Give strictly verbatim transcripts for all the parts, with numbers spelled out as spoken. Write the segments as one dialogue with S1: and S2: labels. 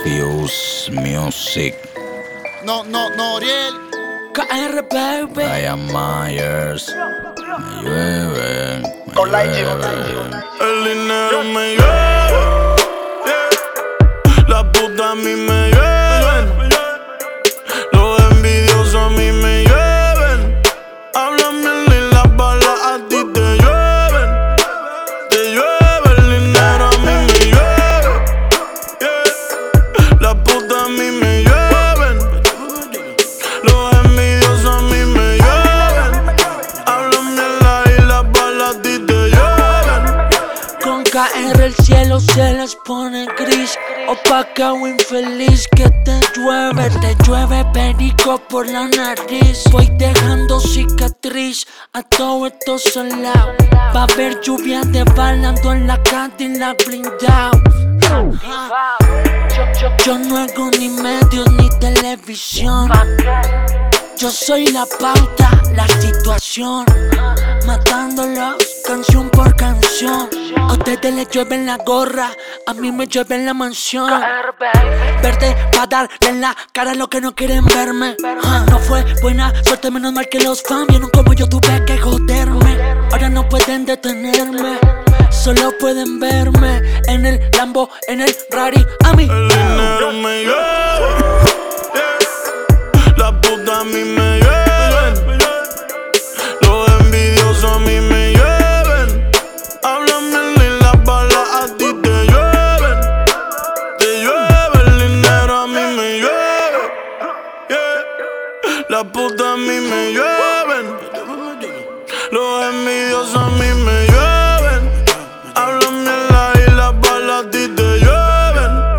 S1: Fuse Music.
S2: No, no, no, Oriel.
S3: K R, baby.
S1: Brian Myers. Me llueve, me
S4: Con la
S1: llueve.
S5: El dinero me llueve, yeah. La puta a mí me llueven, los envidiosos a mí me llueven. Hablan bien y las balas a ti te llueven. Te llueve el dinero a mí me llueve, yeah. La puta a mí me llueven, los envidiosos a mí me llueven. Hablan bien y las balas a ti te llueven.
S3: Con K R el cielo se les pone gris, opaca o infeliz. Que te llueve, te llueve perico por la nariz. Voy dejando cicatriz a todo esto salado. Va a haber lluvia de balando en la cantina blindado. Ah. Yo, yo, yo no hago ni medios ni televisión. Yo soy la pauta, la situación, matándolos canción por canción. A ustedes les llueve en la gorra, a mí me llueve en la mansión. Verte pa' darle en la cara lo que no quieren verme. Ah, no fue buena suerte, menos mal que los fans vieron como yo tuve que joderme. Ahora no pueden detenerme, solo pueden verme en el Lambo, en el Rari. A mí
S5: el dinero me llueve, yeah. La puta a mí me llueven, los envidiosos a mí me llueven. Hablan bien y las balas a ti te llueven. Te llueve el dinero a mí me llueve, yeah. La puta a mí me llueven, los envidiosos a mí me llueven. Hablan bien y las balas a ti te llueven.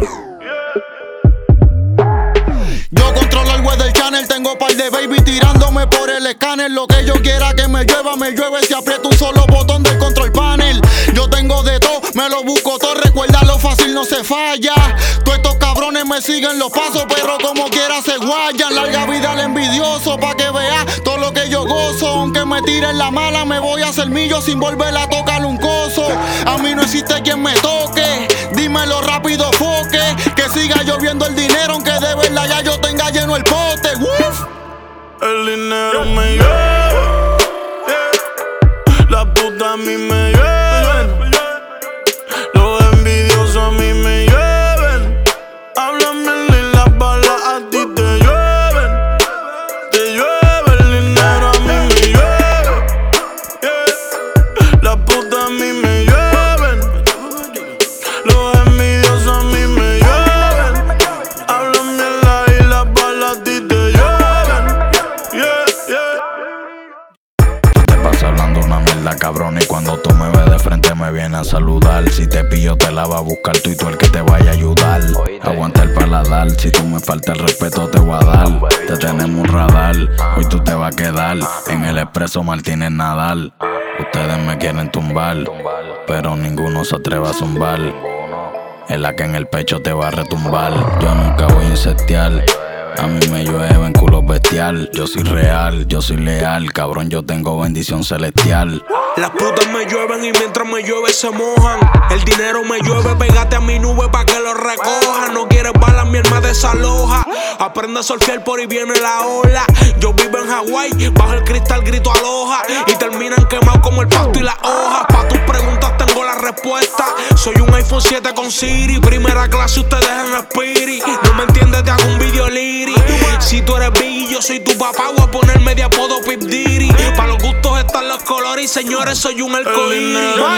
S2: Yo controlo el weather channel, tengo par de baby tirándome por el escáner. Lo que yo quiera que me llueva, me llueve si aprieto un solo botón del control panel. Yo tengo de todo, me lo busco todo, recuerda lo fácil no se falla. Todos estos cabrones me siguen los pasos, pero como quiera se guayan. Larga vida al envidioso, pa' que vea todo lo que yo gozo. Aunque me tiren la mala, me voy a hacer millo sin volver a tocar un coso. A mí no existe quien me toque, dímelo rápido foque. Que siga lloviendo el dinero, aunque de verdad ya yo tenga lleno el pote. Uf.
S5: El dinero me llueve, yeah. La puta a mí me llueven, los envidiosos a mí me llueven. Hablan bien y las balas a ti te llueven. Te llueve el dinero a mí me llueve, yeah. La puta a mí me llueven, los envidiosos a mí me llueven. Hablan bien y las balas a ti te llueven, yeah, yeah.
S1: Te pasa hablando una mierda, cabrón, y cuando tú me ves de frente me viene a saludar. Si te pillo te la va a buscar tú y tú el que te vaya a ayudar. Aguanta el paladar, si tú me falta el respeto te voy a dar. Te tenemos un radar, hoy tú te vas a quedar en el expreso Martínez Nadal. Ustedes me quieren tumbar, pero ninguno se atreve a zumbar. Es la que en el pecho te va a retumbar. Yo nunca voy a insectear, a mí me llueven culos bestial. Yo soy real, yo soy leal, cabrón, yo tengo bendición celestial.
S6: Las putas me llueven y mientras me llueve se mojan. El dinero me llueve, pégate a mi nube pa' que lo recoja. No quieres balas, mi alma desaloja. Aprende a surfear, por ahí viene la ola. Yo vivo en Hawái, bajo el cristal grito aloja. Y terminan quemados como el pasto y las hojas. Pa' tus preguntas tengo la respuesta. Soy un iPhone siete con Siri. Primera clase, ustedes en Spirit. No me entiendes, te hago un video liri. Si tú eres Biggie, yo soy tu papá. Voy a ponerme de apodo Pip Diddy. Pa' los gustos están los colores y señores, soy un arcoíris.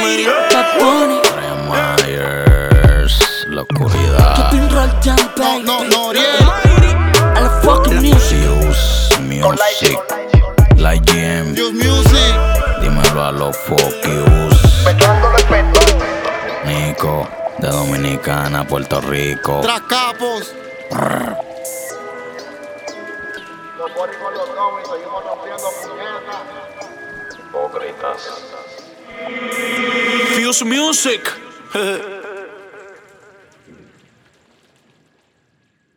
S1: Brian Myers, la oscuridad.
S2: No, no, no, Oriel.
S3: A la fucking music.
S1: Fuse Music, la G M.
S2: Fuse Music.
S1: Dímelo a los focus.
S4: Mezclando respeto.
S1: Nico, de Dominicana, Puerto Rico.
S2: Tras capos.
S4: Los morimos los dos y seguimos rompiendo puñetas.
S6: Fuse Music.